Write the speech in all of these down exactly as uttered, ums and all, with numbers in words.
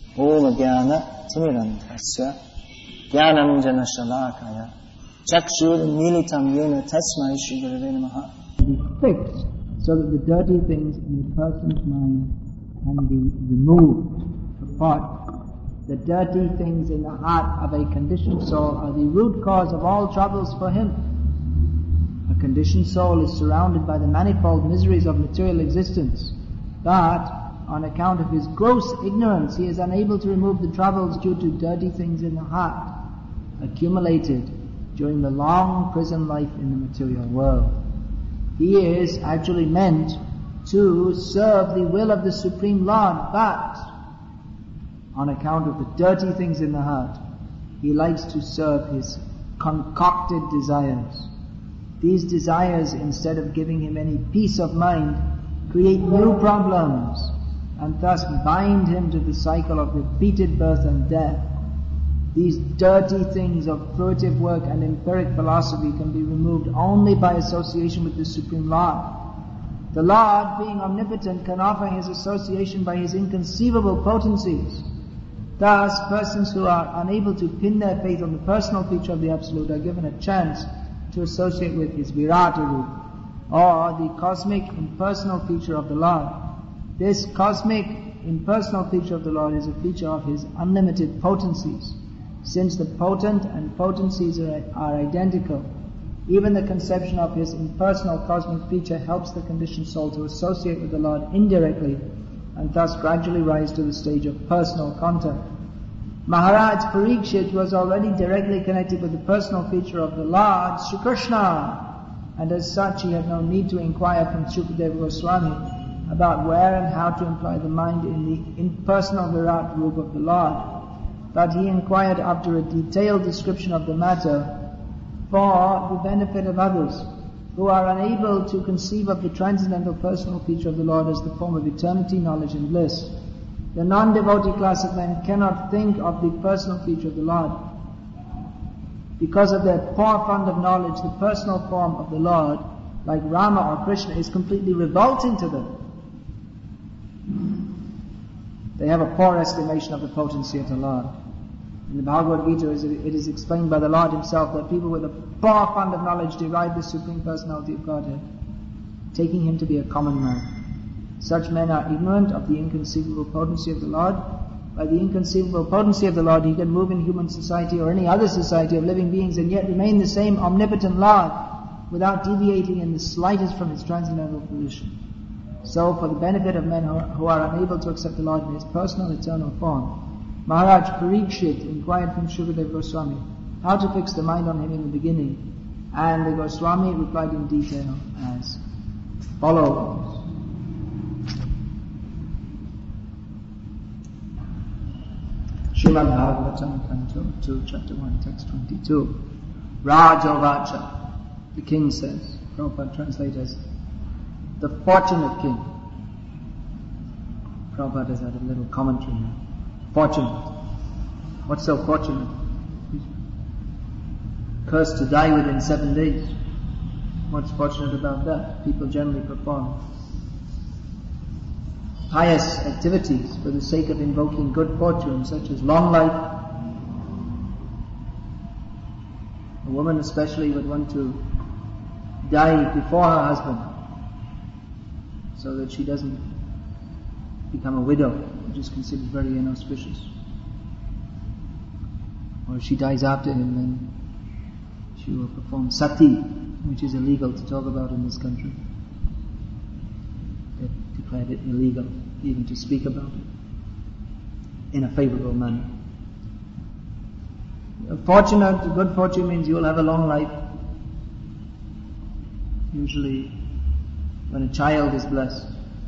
Om Jnana Timirantasya Jnananjana Shalakaya Chakshur Militam Yena Tasmai Shri Gurave Namaha. Be fixed so that the dirty things in a person's mind can be removed apart. The dirty things in the heart of a conditioned soul are the root cause of all troubles for him. A conditioned soul is surrounded by the manifold miseries of material existence, but on account of his gross ignorance he is unable to remove the troubles due to dirty things in the heart, accumulated during the long prison life in the material world. He is actually meant to serve the will of the Supreme Lord, but on account of the dirty things in the heart, he likes to serve his concocted desires. These desires, instead of giving him any peace of mind, create new problems and thus bind him to the cycle of repeated birth and death. These dirty things of fruitive work and empiric philosophy can be removed only by association with the Supreme Lord. The Lord, being omnipotent, can offer his association by his inconceivable potencies. Thus, persons who are unable to pin their faith on the personal feature of the Absolute are given a chance to associate with his Virata Rup, or the cosmic impersonal feature of the Lord. This cosmic impersonal feature of the Lord is a feature of his unlimited potencies. Since the potent and potencies are, are identical, even the conception of his impersonal cosmic feature helps the conditioned soul to associate with the Lord indirectly and thus gradually rise to the stage of personal contact. Maharaj Parikshit was already directly connected with the personal feature of the Lord, Sri Krishna, and as such he had no need to inquire from Shukadeva Goswami about where and how to imply the mind in the impersonal Virat Rup of the Lord. But he inquired after a detailed description of the matter for the benefit of others who are unable to conceive of the transcendental personal feature of the Lord as the form of eternity, knowledge and bliss. The non-devotee class of men cannot think of the personal feature of the Lord. Because of their poor fund of knowledge, the personal form of the Lord, like Rama or Krishna, is completely revolting to them. They have a poor estimation of the potency of the Lord. In the Bhagavad Gita, it is explained by the Lord himself that people with a poor fund of knowledge deride the Supreme Personality of Godhead, taking him to be a common man. Such men are ignorant of the inconceivable potency of the Lord. By the inconceivable potency of the Lord, he can move in human society or any other society of living beings and yet remain the same omnipotent Lord without deviating in the slightest from his transcendental position. So, for the benefit of men who are unable to accept the Lord in his personal eternal form, Maharaj Parikshit inquired from Shukadeva Goswami how to fix the mind on him in the beginning, and the Goswami replied in detail as follows. Srimad Bhagavatam, Canto two, Chapter one, Text twenty-two. Rajavacha, the king says, Prabhupada translates, the fortunate king. Prabhupada has had a little commentary here. Fortunate. What's so fortunate? Cursed to die within seven days. What's fortunate about that? People generally perform pious activities for the sake of invoking good fortune, such as long life. A woman especially would want to die before her husband, so that she doesn't become a widow, which is considered very inauspicious. Or if she dies after him, then she will perform sati, which is illegal to talk about in this country. They declared it illegal even to speak about it in a favorable manner. Fortunate, good fortune means you will have a long life. Usually when a child is blessed,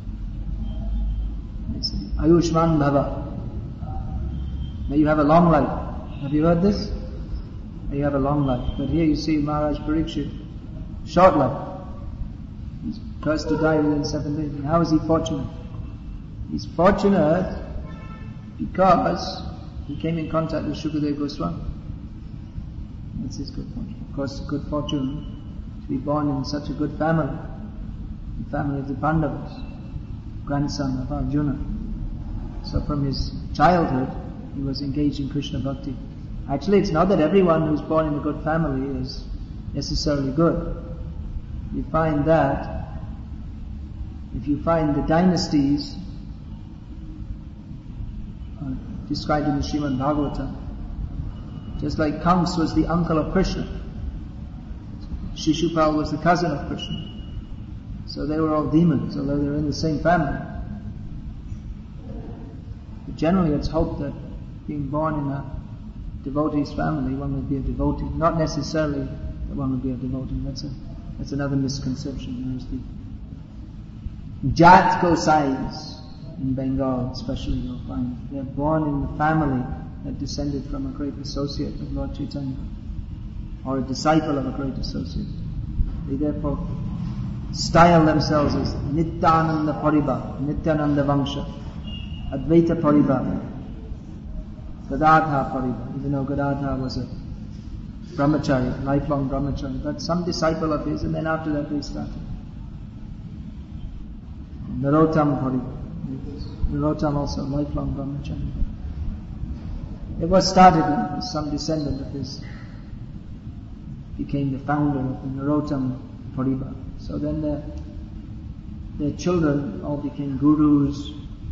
it's Ayushman Bhava. May you have a long life. Have you heard this? May you have a long life. But here you see Maharaj Parikshit, short life. He's cursed to die within seven days. And how is he fortunate? He's fortunate because he came in contact with Shukadeva Goswami. That's his good fortune. Of course, good fortune to be born in such a good family, the family of the Pandavas, grandson of Arjuna. So from his childhood, he was engaged in Krishna Bhakti. Actually, it's not that everyone who's born in a good family is necessarily good. You find that, if you find the dynasties uh, described in the Srimad Bhagavatam, just like Kams was the uncle of Krishna, Shishupal was the cousin of Krishna. So they were all demons, although they were in the same family. But generally it's hoped that being born in a devotee's family, one would be a devotee. Not necessarily that one would be a devotee. That's a that's another misconception. There's the Jat Gosais in Bengal, especially, you'll find they're born in the family that descended from a great associate of Lord Chaitanya, or a disciple of a great associate. They therefore style themselves as Nityananda Pariba, Nityananda Vangsha, Advaita Pariba, Gadadha Pariba, even though Gadadha was a brahmachari, lifelong brahmachari, but some disciple of his, and then after that they started. Narottam Pariba, Narottam also lifelong brahmachari. It was started with some descendant of his, became the founder of the Narottam Pariba. So then their, their children all became gurus,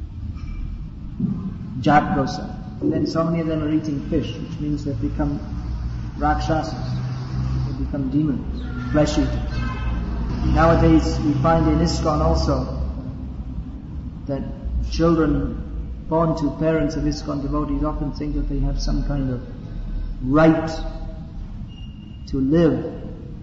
Jat Gosai. And then so many of them are eating fish, which means they've become rakshasas, they become demons, flesh eaters. Nowadays we find in ISKCON also that children born to parents of ISKCON devotees often think that they have some kind of right to live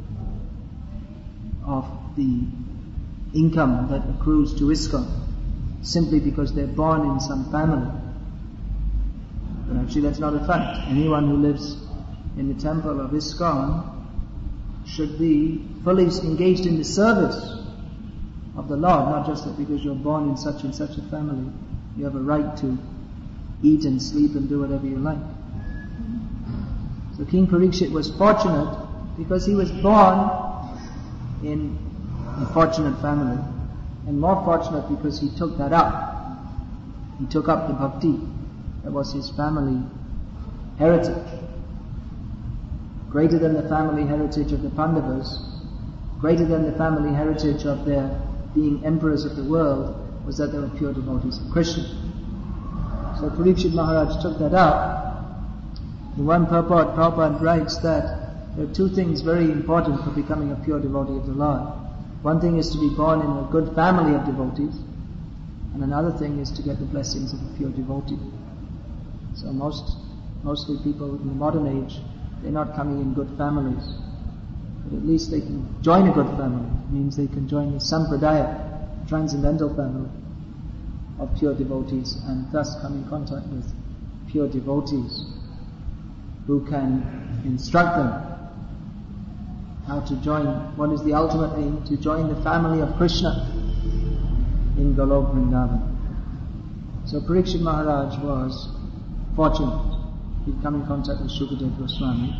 off the income that accrues to ISKCON simply because they're born in some family. But actually that's not a fact. Anyone who lives in the temple of ISKCON should be fully engaged in the service of the Lord, not just that because you're born in such and such a family you have a right to eat and sleep and do whatever you like. So King Parikshit was fortunate because he was born in a fortunate family, and more fortunate because he took that up. He took up the bhakti. That was his family heritage. Greater than the family heritage of the Pandavas, greater than the family heritage of their being emperors of the world, was that they were pure devotees of Krishna. So Parikshit Maharaj took that up. In one purport, Prabhupada writes that there are two things very important for becoming a pure devotee of the Lord. One thing is to be born in a good family of devotees, and another thing is to get the blessings of a pure devotee. So most, mostly people in the modern age, they're not coming in good families, but at least they can join a good family. It means they can join the Sampradaya, transcendental family of pure devotees, and thus come in contact with pure devotees who can instruct them how to join, what is the ultimate aim, to join the family of Krishna in Golok Vrindavan. So Parikshit Maharaj was fortunate. He'd come in contact with Shukadeva Goswami,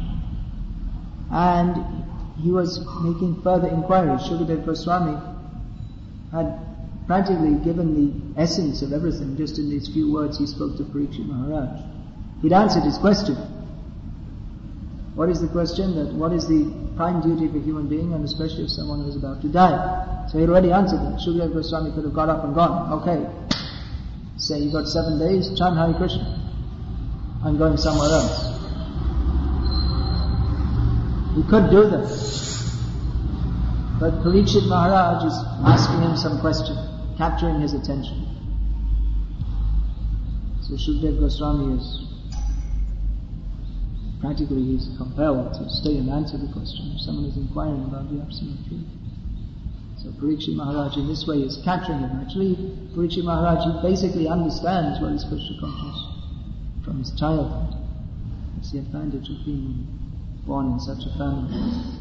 and he was making further inquiries. Shukadeva Goswami had practically given the essence of everything just in these few words he spoke to Parikshit Maharaj. He'd answered his question. What is the question? That what is the prime duty of a human being, and especially of someone who is about to die? So he already answered it. Shukadeva Goswami could have got up and gone. Okay, say you got seven days, chant Hare Krishna. I'm going somewhere else. He could do that. But Parikshit Maharaj is asking him some question, capturing his attention. So Shukadeva Goswami is practically he's compelled to stay and answer the question if someone is inquiring about the absolute truth. So Parikshit Maharaj in this way is capturing him. Actually, Parikshit Maharaj he basically understands what is Krishna consciousness from his childhood. It's the advantage of being born in such a family.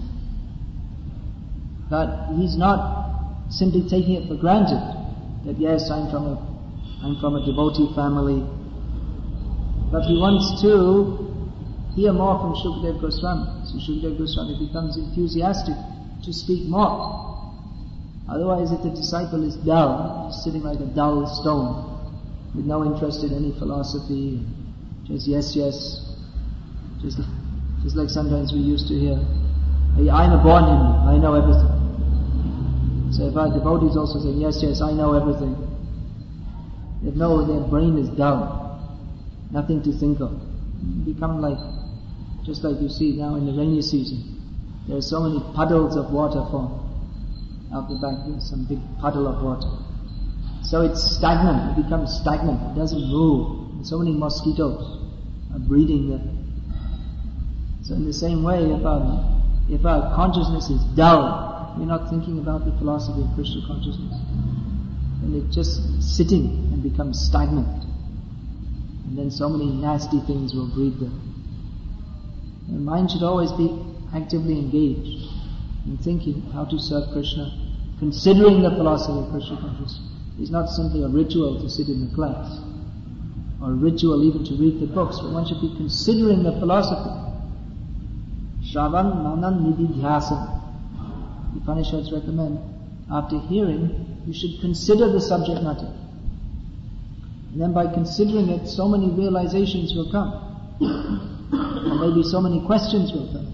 But he's not simply taking it for granted that yes, I'm from a I'm from a devotee family. But he wants to hear more from Shukadeva Goswami. So Shukadeva Goswami becomes enthusiastic to speak more. Otherwise, if the disciple is dull, sitting like a dull stone, with no interest in any philosophy, just yes, yes, just, just like sometimes we used to hear, I'm a born Hindu, I know everything. So if our devotees also say, yes, yes, I know everything, they know their brain is dull, nothing to think of. You become like, just like you see now in the rainy season, there are so many puddles of water formed. Out the back there's some big puddle of water. So it's stagnant, it becomes stagnant, it doesn't move. And so many mosquitoes are breeding there. So in the same way, if our, if our consciousness is dull, we're not thinking about the philosophy of Krishna consciousness, and it's just sitting and becomes stagnant. And then so many nasty things will breed there. The mind should always be actively engaged in thinking how to serve Krishna, considering the philosophy of Krishna consciousness. It's not simply a ritual to sit in the class, or a ritual even to read the books, but one should be considering the philosophy. Shravan Manan Nididhyasana. The Upanishads recommend, after hearing, you should consider the subject matter. And then by considering it, so many realizations will come. Or maybe so many questions will come.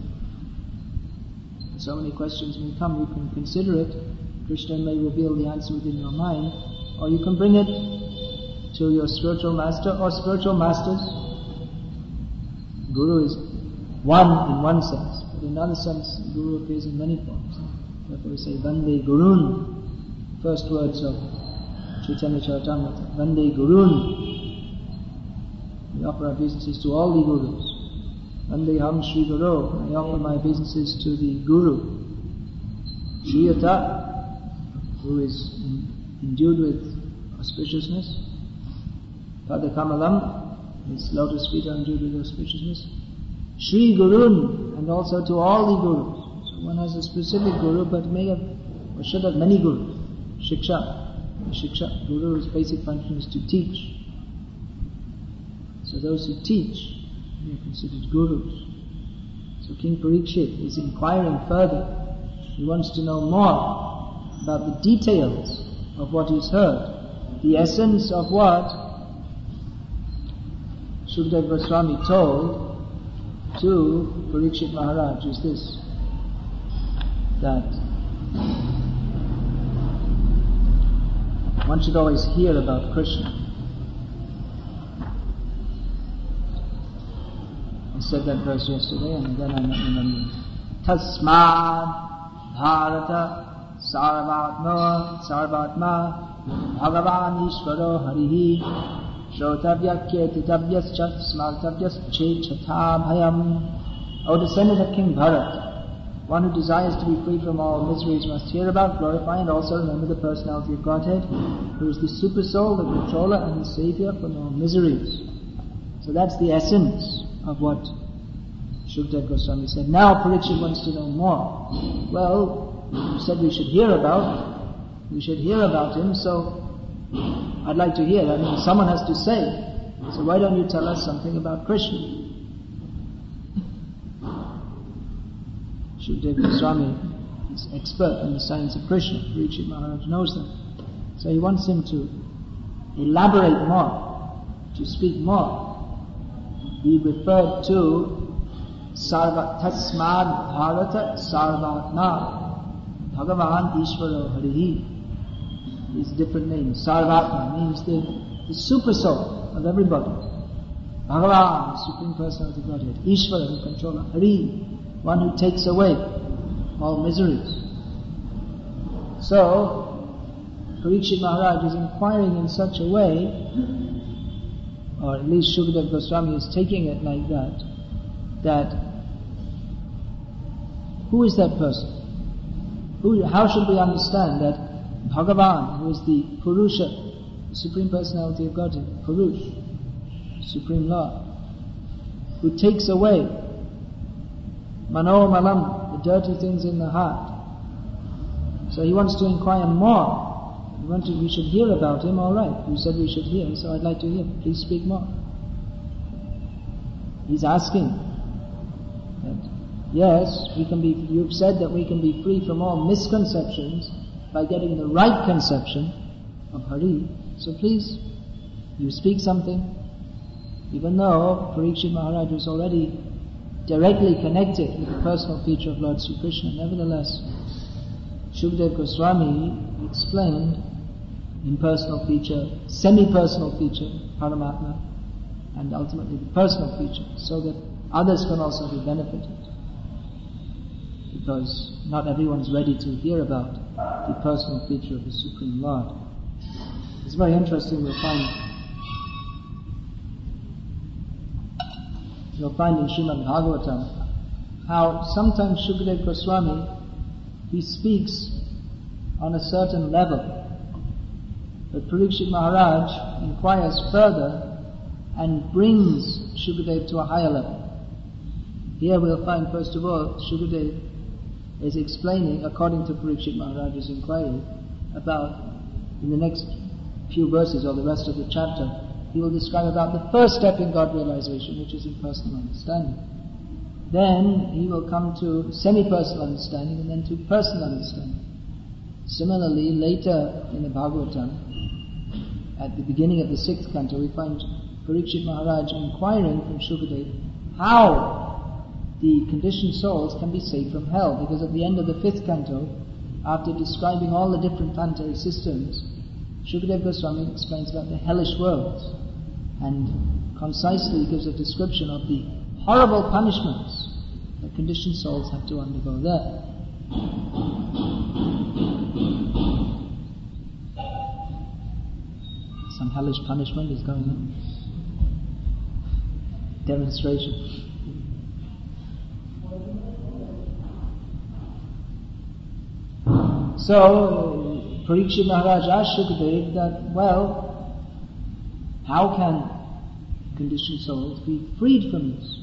So many questions will come, you can consider it. Krishna may reveal the answer within your mind, or you can bring it to your spiritual master or spiritual masters. Guru is one in one sense, but in another sense, Guru appears in many forms. Therefore we say, Vande Gurun, first words of Chaitanya Charitamrita, Vande Gurun. We offer our obeisances to all the Gurus. Vande Ham Shri Guru, I offer my obeisances to the Guru. Shriyata, who is endued with auspiciousness. Pada Kamalam, his lotus feet are endued with auspiciousness. Shri Gurun, and also to all the Gurus. So one has a specific Guru, but may have, or should have many Gurus. Shiksha. Shiksha, Guru's basic function is to teach. So those who teach, they are considered Gurus. So King Parikshit is inquiring further. He wants to know more about the details of what he's heard. The essence of what Shukadeva Goswami told to Parikshit Maharaj is this, that one should always hear about Krishna. I said that verse yesterday and then I'm not remembering. Tasmad Bharata Sarvatma Sarvatma Bhagavan Ishvaro Harihi Shrotavya Kirtitavyas Chat Smartavyas Che Chata Bhayam. O descendant of King Bharat, one who desires to be free from all miseries must hear about, glorify, and also remember the personality of Godhead, who is the super soul, the controller, and the savior from all miseries. So that's the essence of what Shukadeva Goswami said. Now Parikshit wants to know more. Well, you said we should hear about, we should hear about him, so I'd like to hear. I mean, someone has to say. So why don't you tell us something about Krishna? Shukadeva Goswami is expert in the science of Krishna. Parikshit Maharaj knows that. So he wants him to elaborate more, to speak more. He referred to Sarva Tasmad Bharata Sarvatma Bhagavan Ishvaro Harihi. These different names. Sarvatma means the, the super soul of everybody. Bhagavan, the Supreme Personality of Godhead. Ishvara, the controller. Hari, one who takes away all miseries. So, Parikshit Maharaj is inquiring in such a way, or at least Shukadeva Goswami is taking it like that, that who is that person? Who, how should we understand that Bhagavan, who is the Purusha, the Supreme Personality of Godhead, Purush, Supreme Lord, who takes away Mano Malam, the dirty things in the heart. So he wants to inquire more. We, want to, we should hear about him, all right. You said we should hear, so I'd like to hear. Please speak more. He's asking that, yes, we can be, you've said that we can be free from all misconceptions by getting the right conception of Hari. So please You speak something, even though Parikshit Maharaj was already directly connected with the personal feature of Lord Sri Krishna, nevertheless, Shukadeva Goswami explained impersonal feature, semi-personal feature, Paramatma, and ultimately the personal feature, so that others can also be benefited. Because not everyone is ready to hear about the personal feature of the Supreme Lord. It's very interesting, we'll find you'll find in Srimad Bhagavatam how sometimes Shukadeva Goswami, he speaks on a certain level, but Parikshit Maharaj inquires further and brings Shukadeva to a higher level. Here we'll find, first of all, Shukadeva is explaining, according to Parikshit Maharaj's inquiry, about, in the next few verses or the rest of the chapter, he will describe about the first step in God realization, which is impersonal understanding. Then he will come to semi-personal understanding and then to personal understanding. Similarly, later in the Bhagavatam, at the beginning of the sixth canto, we find Parikshit Maharaj inquiring from Shukadeva how the conditioned souls can be saved from hell, because at the end of the fifth canto, after describing all the different planetary systems, Shukadeva Goswami explains about the hellish worlds and concisely gives a description of the horrible punishments that conditioned souls have to undergo there. Some hellish punishment is going on. Demonstration. So, Parikshit Maharaj asked Shukadeva that, well, how can conditioned souls be freed from this?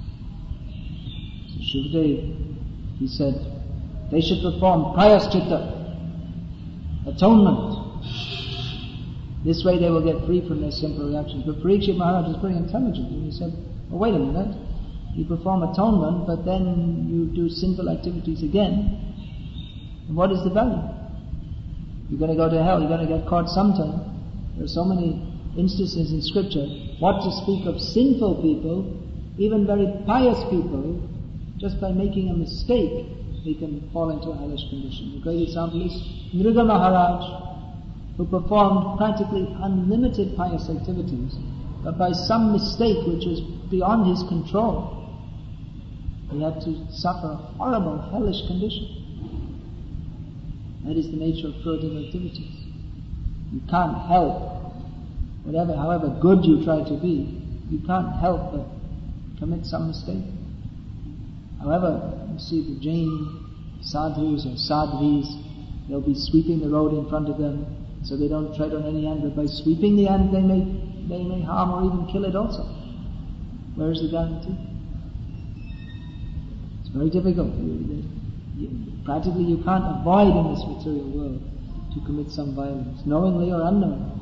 So Shukadeva, he said, they should perform prayaschitta, atonement. This way they will get free from their simple reactions. But Parikshit Maharaj is very intelligent, and he said, oh, wait a minute, you perform atonement, but then you do sinful activities again. And what is the value? You're going to go to hell, you're going to get caught sometime. There are so many instances in scripture, what to speak of sinful people, even very pious people, just by making a mistake, they can fall into a hellish condition. The great example is Mriga Maharaj, who performed practically unlimited pious activities, but by some mistake which was beyond his control, he had to suffer a horrible hellish condition. That is the nature of furtive activities. You can't help, whatever, however good you try to be, you can't help but commit some mistake. However, you see the Jain sadhus or sadhvis, they'll be sweeping the road in front of them, so they don't tread on any ant, but by sweeping the ant they may, they may harm or even kill it also. Where is the guarantee? It's very difficult. You, you, practically you can't avoid in this material world to commit some violence, knowingly or unknowingly.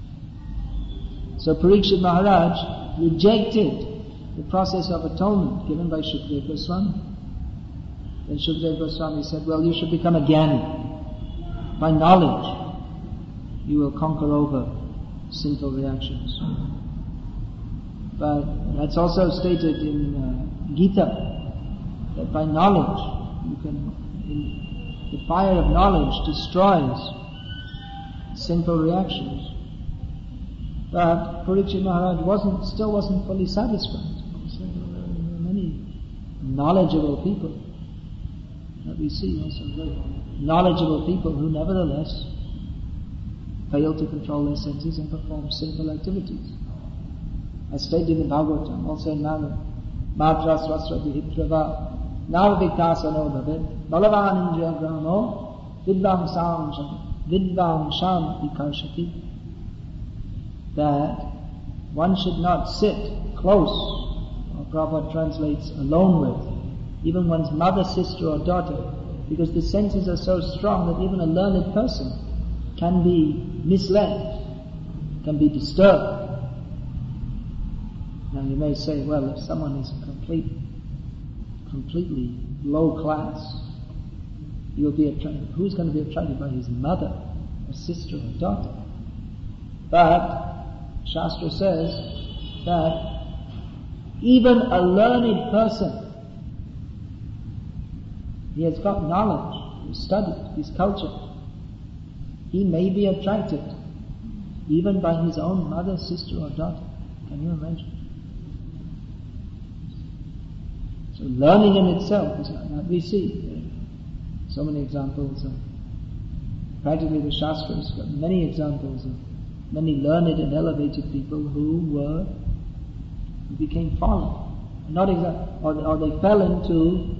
So Parikshit Maharaj rejected the process of atonement given by Shukadeva Goswami. Then Shukadeva Goswami said, well, you should become a jnani. By knowledge, you will conquer over sinful reactions. But that's also stated in uh, Gita, that by knowledge, you can, in, the fire of knowledge destroys sinful reactions. But Parikshit Maharaj wasn't, still wasn't fully satisfied. He said, well, there are many knowledgeable people that we see, also very knowledgeable people who nevertheless fail to control their senses and perform sinful activities. As stated in the Bhagavatam, also in Matra, Matra Swasra Vihitrava, Nava Vikasano Bhavet, Balavan Indriya Gramo, Vidvam Sam Vidvam Sham Vikarshati. That one should not sit close, or Prabhupada translates alone with, even one's mother, sister or daughter, because the senses are so strong that even a learned person can be misled, can be disturbed. Now you may say, well, if someone is complete, completely low class, he will be attracted. Who's going to be attracted by his mother, or sister, or daughter? But Shastra says that even a learned person, he has got knowledge, he's studied, he's cultured, he may be attracted even by his own mother, sister or daughter. Can you imagine? So learning in itself is not, we see so many examples of, practically the Shastras got many examples of many learned and elevated people who were, who became fallen. Not exactly, or, or they fell into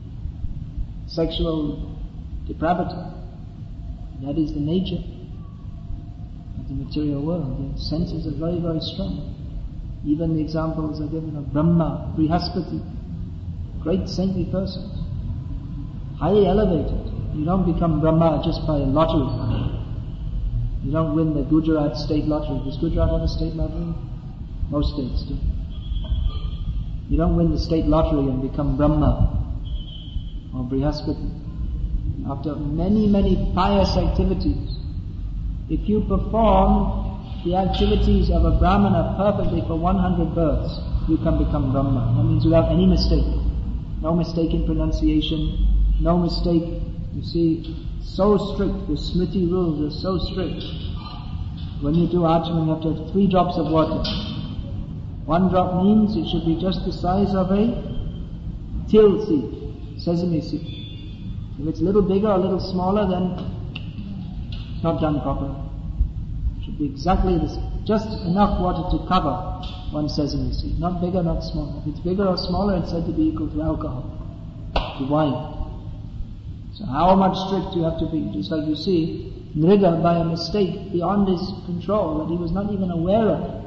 sexual depravity. That is the nature of the material world. The senses are very, very strong. Even the examples are given of Brahma, Brihaspati, great saintly persons, highly elevated. You don't become Brahma just by a lottery. You don't win the Gujarat state lottery. Does Gujarat have a state lottery? Most states do. You don't win the state lottery and become Brahma or Brihaspati. After many, many pious activities, if you perform the activities of a Brahmana perfectly for one hundred births, you can become Brahma. That means without any mistake. No mistake in pronunciation, no mistake. You see, so strict, the Smriti rules are so strict. When you do Achaman, you have to have three drops of water. One drop means it should be just the size of a till seed, sesame seed. If it's a little bigger or a little smaller, then it's not done properly. It should be exactly this, just enough water to cover one sesame seed. Not bigger, not smaller. If it's bigger or smaller, it's said to be equal to alcohol, to wine. So how much strict you have to be? Just like you see, Nriga, by a mistake beyond his control, that he was not even aware of,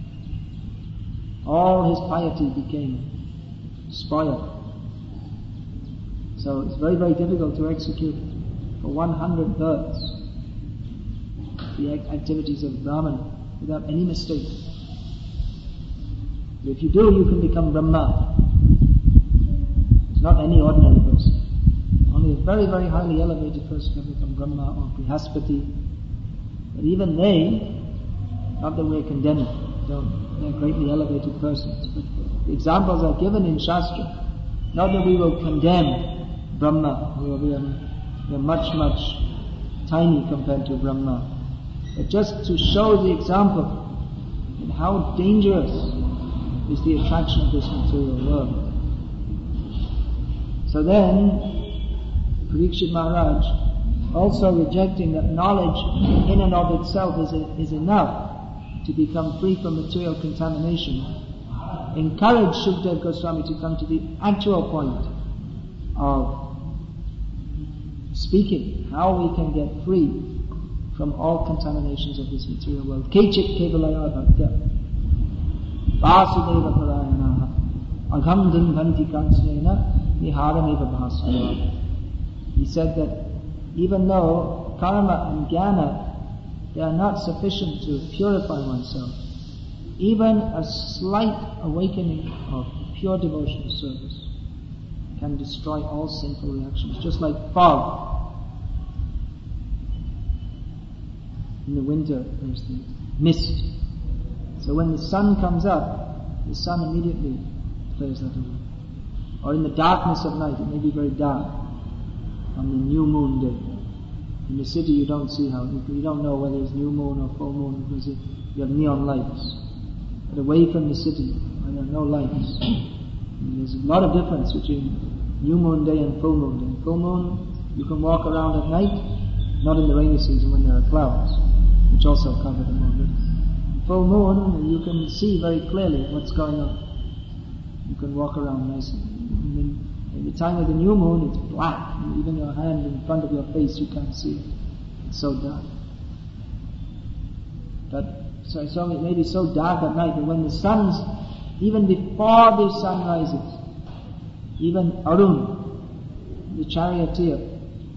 all his piety became spoiled. So it's very, very difficult to execute for one hundred births the activities of Brahman without any mistake. If you do, you can become Brahma. It's not any ordinary person. Only a very, very highly elevated person can become Brahma or Brihaspati. But even they, not that we're condemning, don't, they're greatly elevated persons. But the examples are given in Shastra. Not that we will condemn Brahma, we are, we are much, much tiny compared to Brahma. But just to show the example in how dangerous is the attraction of this material world. So then, Parikshit Maharaj, also rejecting that knowledge in and of itself is, a, is enough to become free from material contamination, encouraged Shukdev Goswami to come to the actual point of speaking how we can get free from all contaminations of this material world. Kechit kevalaya bhaktya vasudeva parayanaha agham dinbhanti kansnena niharaneva bhasvara. He said that even though karma and jnana, they are not sufficient to purify oneself, even a slight awakening of pure devotional service can destroy all sinful reactions, just like fog. In the winter, there's the mist. So when the sun comes up, the sun immediately clears that away. Or in the darkness of night, it may be very dark, on the new moon day. In the city you don't see how, you don't know whether it's new moon or full moon because it, you have neon lights. But away from the city, where there are no lights, and there's a lot of difference between new moon day and full moon day. Full moon, you can walk around at night, not in the rainy season when there are clouds, which also cover the moon. Full moon, you can see very clearly what's going on. You can walk around nicely. And then, at the time of the new moon, it's black. And even your hand in front of your face, you can't see it. It's so dark. But so, so it may be so dark at night, but when the sun's, even before the sun rises, even Arun, the charioteer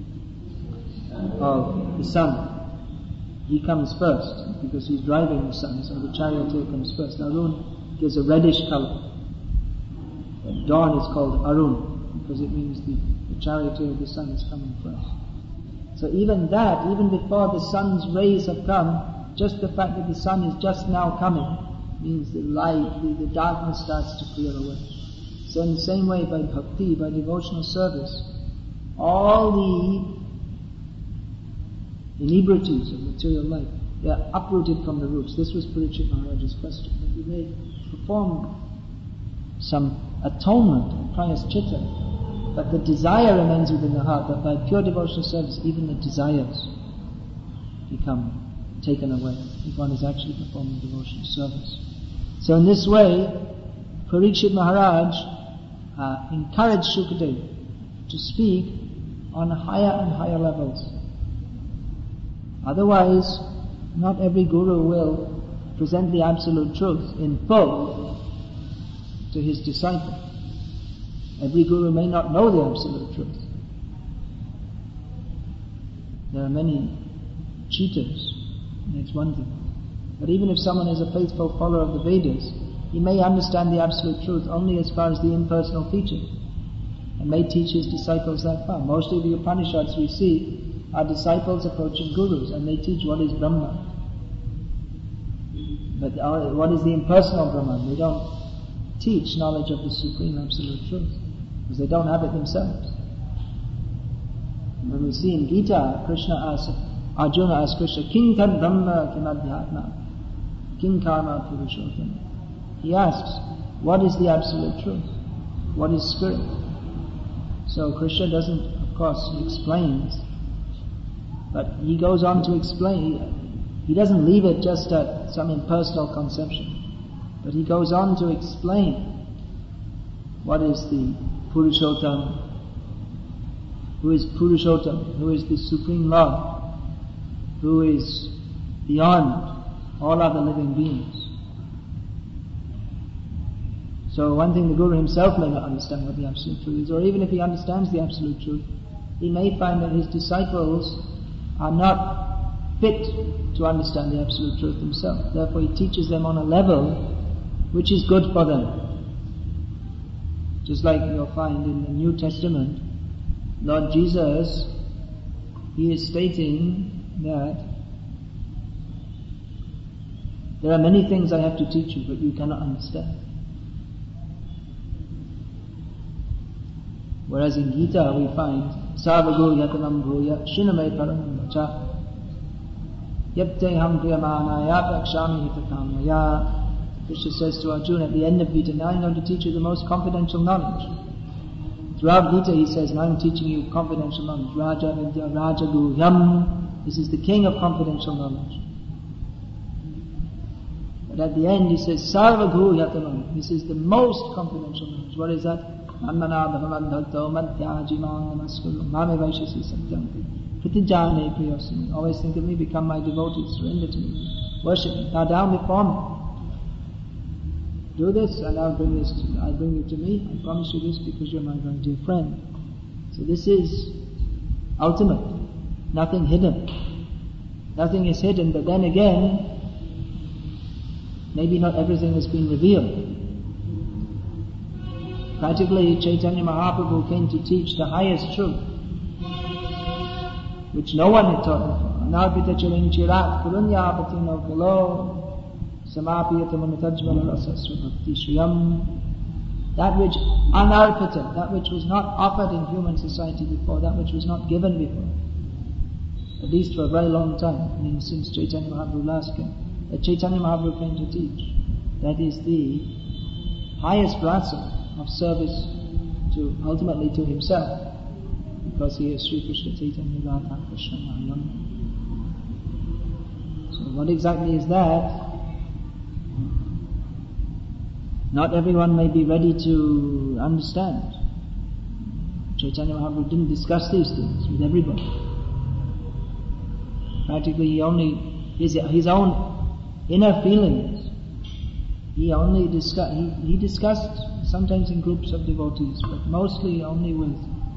of the sun, he comes first because he's driving the sun, so the charioteer comes first. Arun gives a reddish color. At dawn is called Arun, because it means the, the charioteer of the sun is coming first. So even that, even before the sun's rays have come, Just the fact that the sun is just now coming means the light, the, the darkness starts to clear away. So in the same way, by bhakti, by devotional service, all the inebrities of material life, they are uprooted from the roots. This was Parikshit Maharaj's question, that we may perform some atonement and prayaschitta, but the desire remains within the heart, that by pure devotional service, even the desires become taken away if one is actually performing devotional service. So in this way, Parikshit Maharaj uh, encouraged Shukadeva to speak on higher and higher levels. Otherwise, not every guru will present the absolute truth in full to his disciple. Every guru may not know the absolute truth. There are many cheaters, that's one thing. But even if someone is a faithful follower of the Vedas, he may understand the absolute truth only as far as the impersonal teaching, and may teach his disciples that far. Most of the Upanishads we see are disciples approaching gurus, and they teach what is Brahman. But what is the impersonal Brahman? They don't teach knowledge of the supreme absolute truth, because they don't have it themselves. When we see in Gita, Krishna asks, Arjuna asks Krishna, King tad Brahma kim adhyatma, King karma purushottama. He asks, what is the absolute truth? What is spirit? So Krishna doesn't, of course, he explains, but he goes on to explain. He doesn't leave it just at some impersonal conception, but he goes on to explain what is the Purushottam, who is Purushottam, who is the Supreme Lord, who is beyond all other living beings. So one thing, the Guru himself may not understand what the absolute truth is, or even if he understands the absolute truth, he may find that his disciples are not fit to understand the absolute truth themselves. Therefore he teaches them on a level which is good for them. Just like you'll find in the New Testament, Lord Jesus, he is stating that there are many things I have to teach you, but you cannot understand. Whereas in Gita we find Sarvago yatanam bhuya shiname param vacha Yapteham priyamanaya prakshami hitakamaya. Krishna says to Arjuna at the end of Gita, now I'm going to teach you the most confidential knowledge. Throughout Gita he says, now I'm teaching you confidential knowledge. Raja Vidya Raja Guhyam. This is the king of confidential knowledge. But at the end he says, Sarva Guru Yatanam. This is the most confidential knowledge. What is that? Manmana bhavamadhakto madhyajimang namaskuru mame vaishasi satyanti pratijane priyasami. Always think of me, become my devotee, surrender to me, worship me, bow down before me. Do this and I'll bring this to, I'll bring you to me. I promise you this because you're my very dear friend. So this is ultimate. Nothing hidden. Nothing is hidden, but then again, maybe not everything has been revealed. Practically, Chaitanya Mahaprabhu came to teach the highest truth, which no one had taught before. Anarpita charin chirat kurunya patino kalo samapiyatamanatadjvala rasasva bhakti shriyam. That which anarpita, that which was not offered in human society before, that which was not given before, at least for a very long time, I mean since Chaitanya Mahaprabhu last came, that Chaitanya Mahaprabhu came to teach. That is the highest rasa of service to, ultimately to himself, because he is Sri Krishna Chaitanya Radha Krishna Mayam. So what exactly is that? Not everyone may be ready to understand. Chaitanya Mahaprabhu didn't discuss these things with everybody. Practically he only, his, his own inner feelings, he only discussed, he, he discussed sometimes in groups of devotees, but mostly only with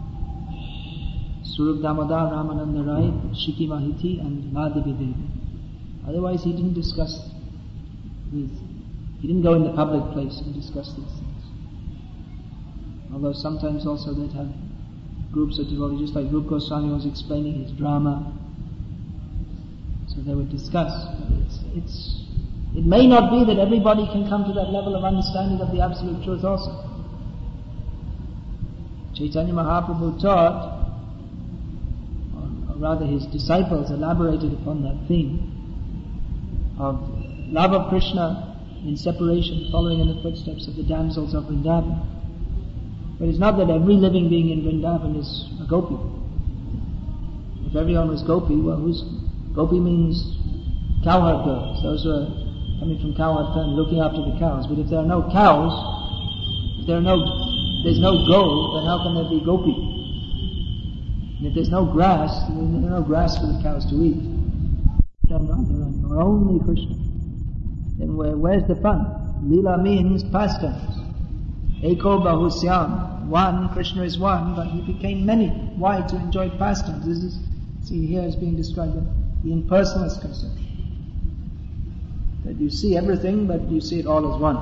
Swarup Damodar, Ramananda Rai, Shiki Mahiti and Madhavi Devi. Otherwise he didn't discuss with, he didn't go in the public place and discuss these things. Although sometimes also they'd have groups of devotees, just like Rupa Goswami was explaining his drama. So they would discuss, but it's it's, it may not be that everybody can come to that level of understanding of the absolute truth also. Chaitanya Mahaprabhu taught, or, or rather his disciples elaborated upon that theme of love of Krishna in separation, following in the footsteps of the damsels of Vrindavan. But it's not that every living being in Vrindavan is a gopi. If everyone was gopi, well, who's gopi means cowherd girls. Those who are coming from cowherd family, looking after the cows. But if there are no cows, if there are no, there's no goat, then how can there be gopi? And if there's no grass, then there's no grass for the cows to eat. Or only Krishna. Then where, where's the fun? Lila means pastimes. Eko Bahusyam. One, Krishna is one, but he became many. Why? To enjoy pastimes. This is, see, here is being described the impersonalist conception. That you see everything, but you see it all as one.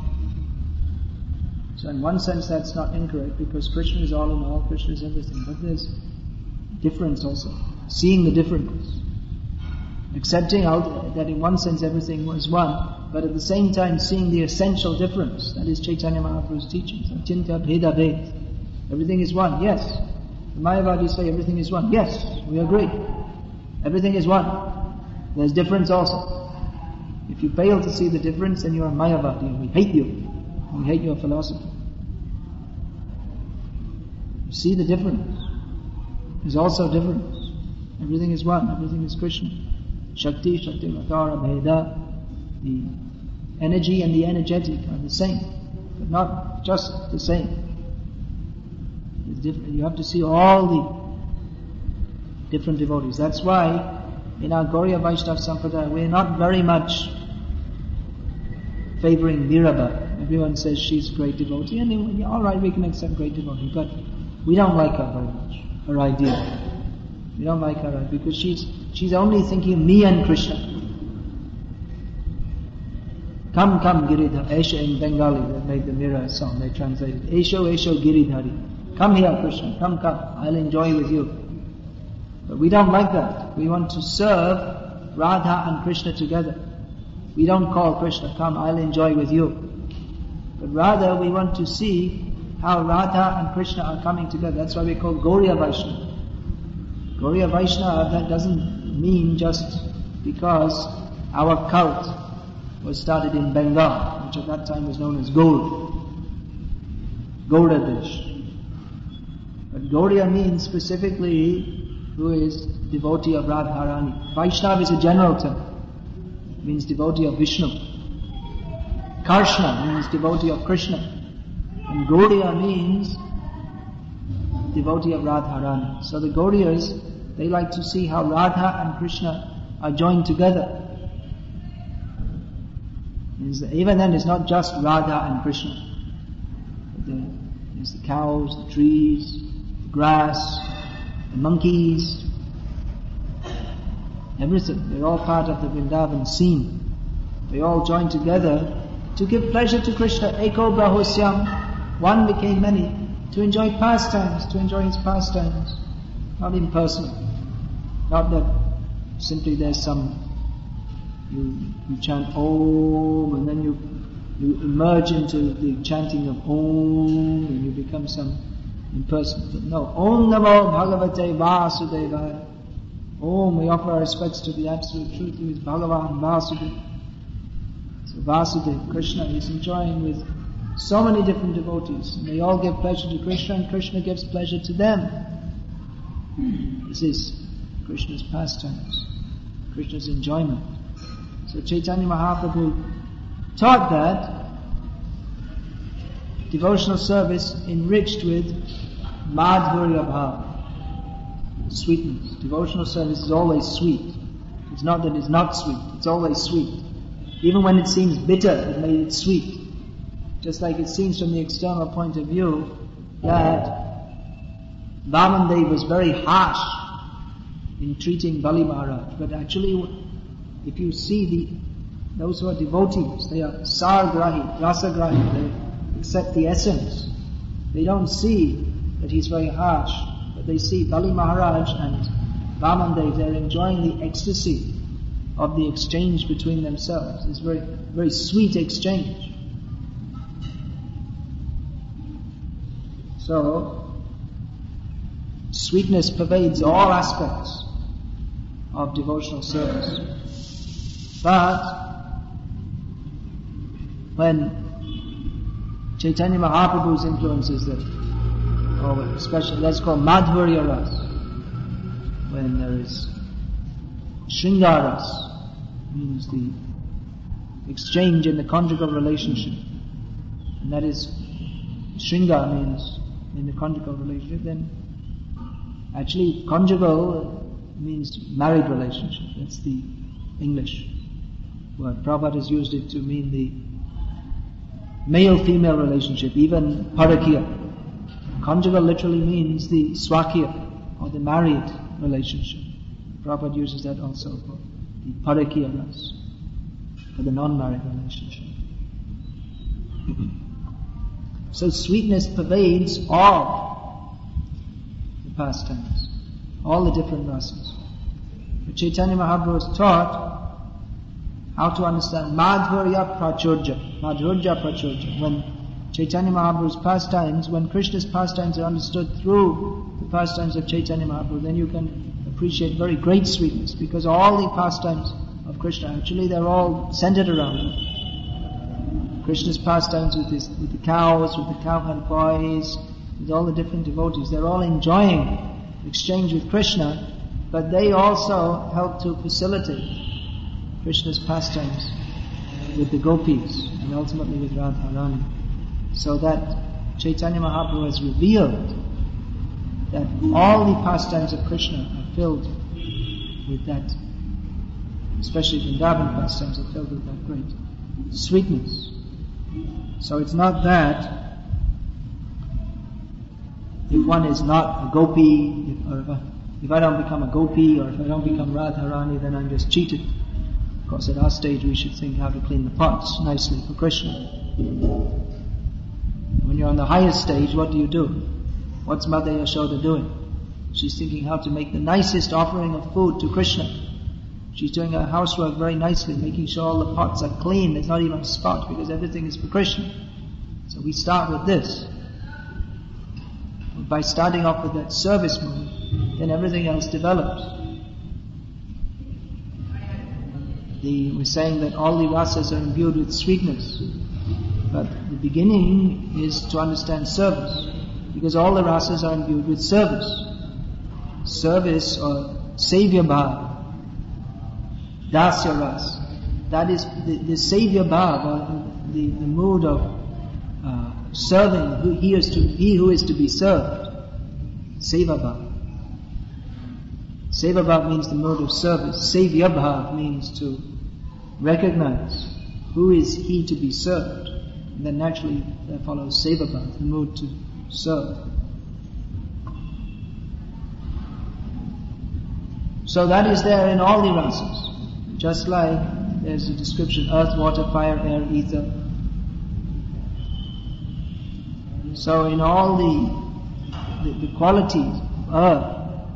So in one sense that's not incorrect, because Krishna is all in all, Krishna is everything. But there's difference also. Seeing the difference. Accepting out that in one sense everything was one, but at the same time seeing the essential difference. That is Chaitanya Mahaprabhu's teachings. Achintya bheda bhed. Everything is one, yes. The Mayavadis say everything is one. Yes, we agree. Everything is one. There's difference also. If you fail to see the difference, then you are Mayavadi, and we hate you. We hate your philosophy. You see the difference. There's also difference. Everything is one. Everything is Krishna. Shakti, Shakti, Matara, Bheda. The energy and the energetic are the same, but not just the same. It's different. You have to see all the different devotees. That's why in our Gauriya Vaishnava Sampradaya we're not very much favoring Miraba. Everyone says she's a great devotee, and alright, we can accept great devotee, but we don't like her very much, her idea. We don't like her because she's she's only thinking me and Krishna. Come, come, Giridhari. Esho in Bengali, they made the Mira song, they translated. Esho, Esho, Giridhari. Come here, Krishna, come, come, I'll enjoy with you. But we don't like that. We want to serve Radha and Krishna together. We don't call Krishna, come, I'll enjoy with you. But rather we want to see how Radha and Krishna are coming together. That's why we call Gauriya Vaishnava. Gauriya Vaishnava, that doesn't mean just because our cult was started in Bengal, which at that time was known as Gaur, Gauradesh. But Gauriya means specifically who is devotee of Radharani. Vaishnava is a general term. It means devotee of Vishnu. Karshna means devotee of Krishna. And Gauriya means devotee of Radharani. So the Gauriyas, they like to see how Radha and Krishna are joined together. Even then it's not just Radha and Krishna. There's the cows, the trees, the grass, the monkeys, everything. They're all part of the Vrindavan scene. They all join together to give pleasure to Krishna. Eko Bahusyam. One became many. To enjoy pastimes, to enjoy his pastimes. Not impersonal. Not that simply there's some You, you chant Om and then you you emerge into the chanting of Om and you become some impersonal. No, Om Namo Bhagavate Vasudevaya. Om, we offer our respects to the absolute truth who is Bhagavan Vasudeva. So Vasudeva, Krishna, is enjoying with so many different devotees, and they all give pleasure to Krishna, and Krishna gives pleasure to them. This is Krishna's pastimes, Krishna's enjoyment. So Chaitanya Mahaprabhu taught that devotional service enriched with madhurya bhava, sweetness. Devotional service is always sweet. It's not that it's not sweet, it's always sweet. Even when it seems bitter, it made it sweet. Just like it seems from the external point of view that Vamandev was very harsh in treating Bali Maharaj, but actually if you see the those who are devotees, they are sargrahi, rasagrahi, they accept the essence. They don't see that he's very harsh, but they see Bali Maharaj and Vamandev, they're enjoying the ecstasy of the exchange between themselves. It's very, very sweet exchange. So, sweetness pervades all aspects of devotional service. But when Chaitanya Mahaprabhu's influence is there, or especially that's called Madhurya Ras, when there is Shringaras, means the exchange in the conjugal relationship, and that is Shringa means in the conjugal relationship, then actually conjugal means married relationship. That's the English word. Prabhupada has used it to mean the male-female relationship, even parakya. Conjugal literally means the swakya, or the married relationship. Prabhupada uses that also for the parakya ras, for the non-married relationship. So sweetness pervades all the pastimes, all the different rasas. But Chaitanya Mahaprabhu has taught how to understand Madhurya Prachurja. Madhurya Prachurja. When Chaitanya Mahaprabhu's pastimes, when Krishna's pastimes are understood through the pastimes of Chaitanya Mahaprabhu, then you can appreciate very great sweetness, because all the pastimes of Krishna, actually they're all centered around him. Krishna's pastimes with, his, with the cows, with the cowherd boys, with all the different devotees, they're all enjoying exchange with Krishna, but they also help to facilitate Krishna's pastimes with the gopis and ultimately with Radharani. So that Chaitanya Mahaprabhu has revealed that all the pastimes of Krishna are filled with that, especially Vrindavan pastimes are filled with that great sweetness. So it's not that if one is not a gopi, if, or if, I, if I don't become a gopi, or if I don't become Radharani, then I'm just cheated. Of course, at our stage we should think how to clean the pots nicely for Krishna. When you're on the highest stage, what do you do? What's Mother Yashoda doing? She's thinking how to make the nicest offering of food to Krishna. She's doing her housework very nicely, making sure all the pots are clean, there's not even a spot, because everything is for Krishna. So we start with this. By starting off with that service mode, then everything else develops. The, we're saying that all the rasas are imbued with sweetness, but the beginning is to understand service, because all the rasas are imbued with service. Service or savior bhav, dasya ras, that is the, the savior bhav, or the, the mood of uh, serving who he is to he who is to be served. Seva bhav. Seva bhav means the mode of service. Savya bhav means to recognize who is he to be served. And then naturally there follows seva bhav, the mood to serve. So that is there in all the rasas. Just like there's a description, earth, water, fire, air, ether. So in all the the, the qualities of earth,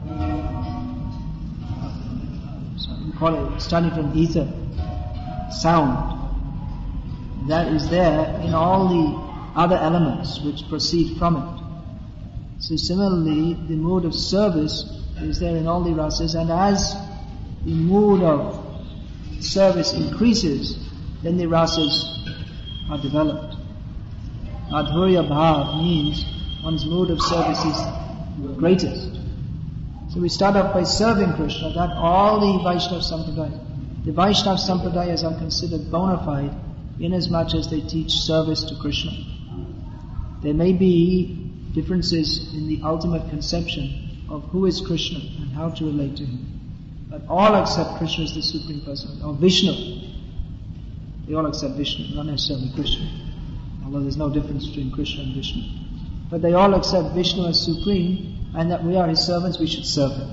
so we call it, starting from ether, sound, that is there in all the other elements which proceed from it. So similarly, the mood of service is there in all the rasas, and as the mood of service increases, then the rasas are developed. Madhurya bhav means one's mood of service is greatest. So we start off by serving Krishna, that all the Vaishnava Sampradayas, the Vaishnava Sampradayas are considered bona fide inasmuch as they teach service to Krishna. There may be differences in the ultimate conception of who is Krishna and how to relate to him. But all accept Krishna as the Supreme Personality, or Vishnu. They all accept Vishnu, not necessarily Krishna. Although there's no difference between Krishna and Vishnu. But they all accept Vishnu as Supreme, and that we are His servants, we should serve Him.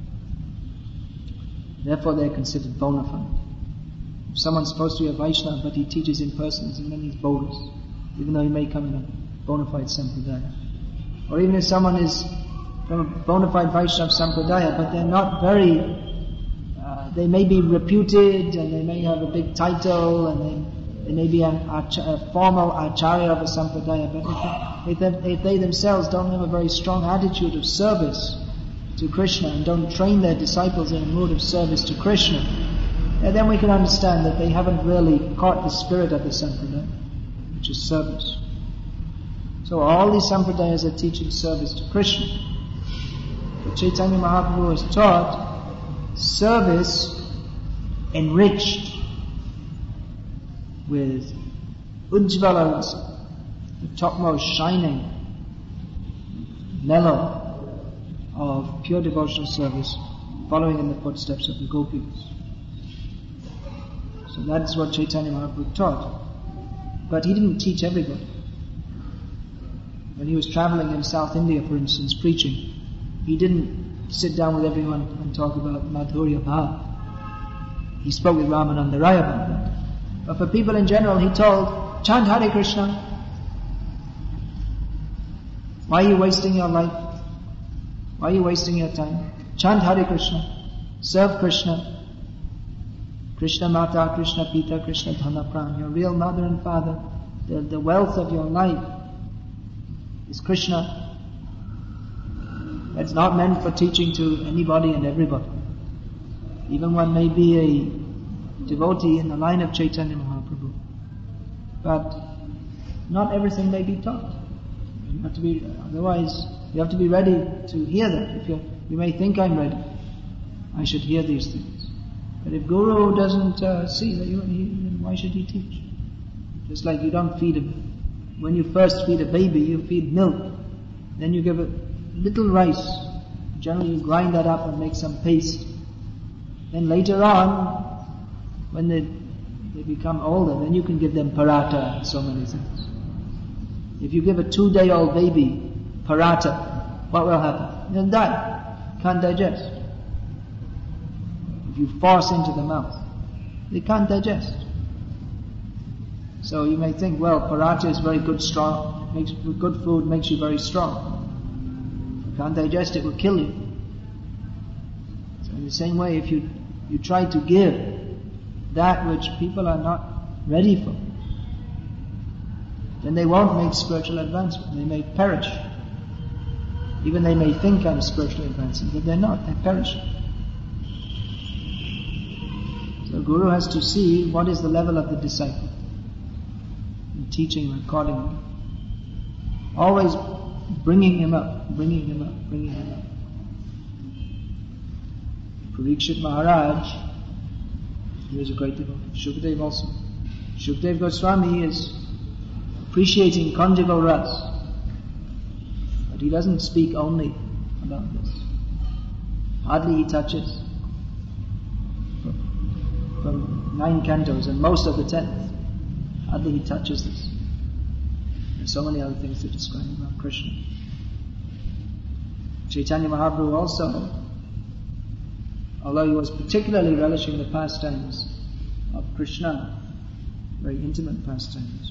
Therefore they are considered bona fide. If someone's supposed to be a Vaishnava, but he teaches in person, then he's bogus, even though he may come in a bona fide Sampradaya. Or even if someone is from a bona fide Vaishnava Sampradaya, but they're not very, uh, they may be reputed and they may have a big title and they, they may be an, a formal acharya of a sampradaya, but if they, if, they, if they themselves don't have a very strong attitude of service to Krishna and don't train their disciples in a mood of service to Krishna, then we can understand that they haven't really caught the spirit of the sampradaya, which is service. So all these sampradayas are teaching service to Krishna. But Chaitanya Mahaprabhu has taught service enriched with Ujjvala Rasa, the topmost shining mellow of pure devotional service, following in the footsteps of the gopis. So that is what Chaitanya Mahaprabhu taught. But he didn't teach everybody. When he was traveling in South India, for instance, preaching, he didn't sit down with everyone and talk about Madhurya Bhav. He spoke with Ramananda Raya about that. But for people in general, he told, chant Hare Krishna. Why are you wasting your life? Why are you wasting your time? Chant Hare Krishna. Serve Krishna. Krishna Mata, Krishna Pita, Krishna Dhana Pran. Your real mother and father, the, the wealth of your life is Krishna. It's not meant for teaching to anybody and everybody. Even one may be a devotee in the line of Chaitanya Mahaprabhu. But not everything may be taught. You have to be, otherwise, you have to be ready to hear that. If you you may think I'm ready, I should hear these things. But if Guru doesn't uh, see that, you, he, then why should he teach? Just like you don't feed a, when you first feed a baby, you feed milk. Then you give it little rice. Generally you grind that up and make some paste. Then later on, when they, they become older, then you can give them paratha and so many things. If you give a two-day-old baby paratha, what will happen? They'll die. Can't digest. If you force into the mouth, they can't digest. So you may think, well, paratha is very good, strong, makes good food, makes you very strong. If you can't digest it, it will kill you. So in the same way, if you you try to give that which people are not ready for, then they won't make spiritual advancement. They may perish. Even they may think I'm spiritually advancing, but they're not. They're perishing. So Guru has to see what is the level of the disciple and teaching accordingly. Always bringing him up, bringing him up, bringing him up. Parikshit Maharaj, he was a great devotee. Shukdev also. Shukdev Goswami is appreciating conjugal ras. But he doesn't speak only about this. Hardly he touches from nine cantos and most of the tenth. Hardly he touches this. There's so many other things to describe about Krishna. Chaitanya Mahaprabhu also, although he was particularly relishing the pastimes of Krishna, very intimate pastimes,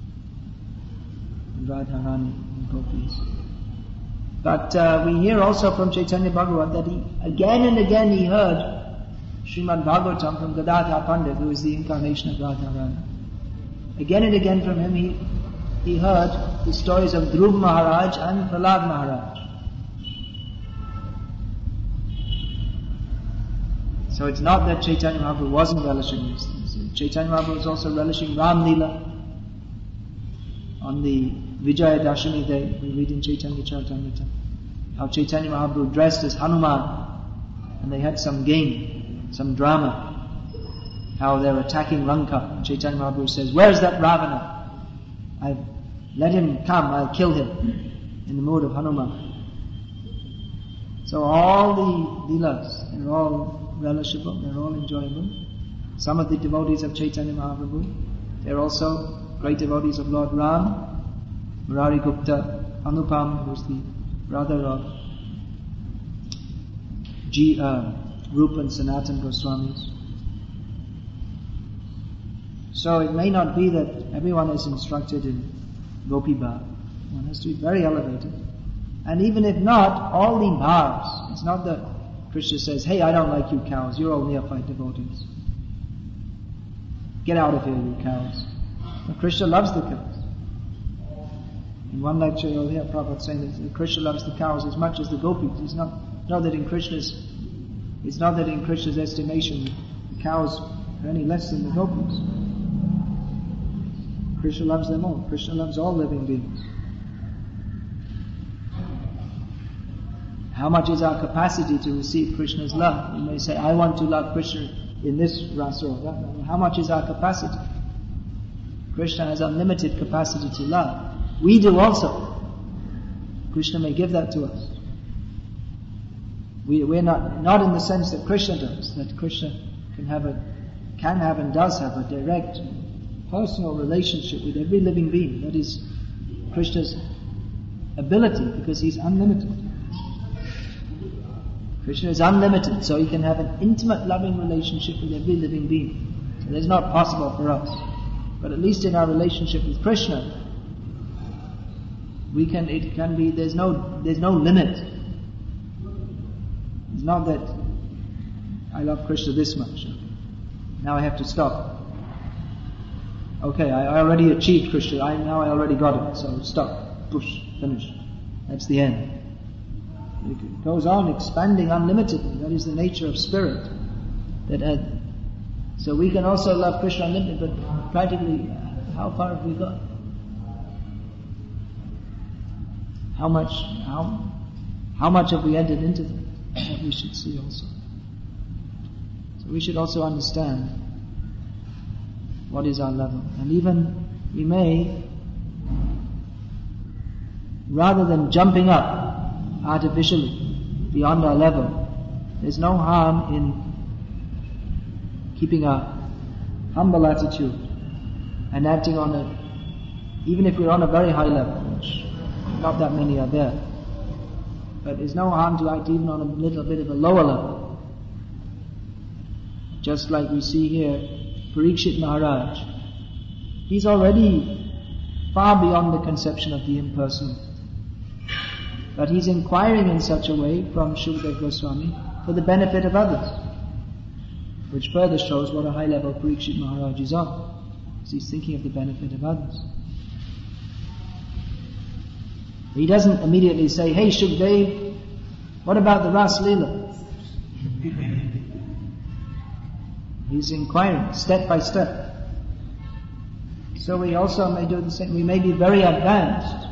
and Radharani and Gopis. But uh, we hear also from Chaitanya Bhagavat that he, again and again he heard Srimad Bhagavatam from Gadadhar Pandit, who is the incarnation of Radharani. Again and again from him he, he heard the stories of Dhruv Maharaj and Prahlad Maharaj. So it's not that Chaitanya Mahaprabhu wasn't relishing these things. Chaitanya Mahaprabhu was also relishing Ram Leela. On the Vijaya Dashami day, we read in Chaitanya Charitamrita how Chaitanya Mahaprabhu dressed as Hanuman, and they had some game, some drama, how they're attacking Lanka. And Chaitanya Mahaprabhu says, "Where's that Ravana? I've let him come, I'll kill him," in the mood of Hanuman. So all the leelas, they're all relishable, they're all enjoyable. Some of the devotees of Chaitanya Mahaprabhu, they're also great devotees of Lord Ram. Murari Gupta, Anupam, who's the brother of G, uh, Rupa and Sanatan Goswamis. So it may not be that everyone is instructed in Gopi Bhav. One has to be very elevated. And even if not, all the bhavs, it's not the Krishna says, hey, I don't like you cows, you're all neophyte devotees. Get out of here, you cows. And Krishna loves the cows. In one lecture you'll hear Prabhupada saying that Krishna loves the cows as much as the gopis. It's not, not that in Krishna's it's not that in Krishna's estimation the cows are any less than the gopis. Krishna loves them all. Krishna loves all living beings. How much is our capacity to receive Krishna's love? You may say, I want to love Krishna in this rasa or that. How much is our capacity? Krishna has unlimited capacity to love. We do also. Krishna may give that to us. We, we're not, not in the sense that Krishna does, that Krishna can have a, can have and does have a direct personal relationship with every living being. That is Krishna's ability, because he's unlimited. Krishna is unlimited, so he can have an intimate loving relationship with every living being. So that's not possible for us. But at least in our relationship with Krishna, we can, it can be, there's no, there's no limit. It's not that I love Krishna this much, now I have to stop. Okay, I, I already achieved Krishna, I, now I already got it, so stop, push, finish. That's the end. It goes on expanding unlimitedly. That is the nature of spirit. That uh, so we can also love Krishna unlimited, but practically, how far have we got? How much? How how much have we entered into that? That we should see also. So we should also understand what is our level, and even we may, rather than jumping up artificially beyond our level, there's no harm in keeping a humble attitude and acting on a, even if we're on a very high level, which not that many are there, but there's no harm to act even on a little bit of a lower level. Just like we see here, Parikshit Maharaj, he's already far beyond the conception of the impersonal. But he's inquiring in such a way from Shukadeva Goswami for the benefit of others, which further shows what a high level Parikshit Maharaj is on. So he's thinking of the benefit of others. He doesn't immediately say, hey Shukadeva, what about the Ras Leela? He's inquiring step by step. So we also may do the same. We may be very advanced,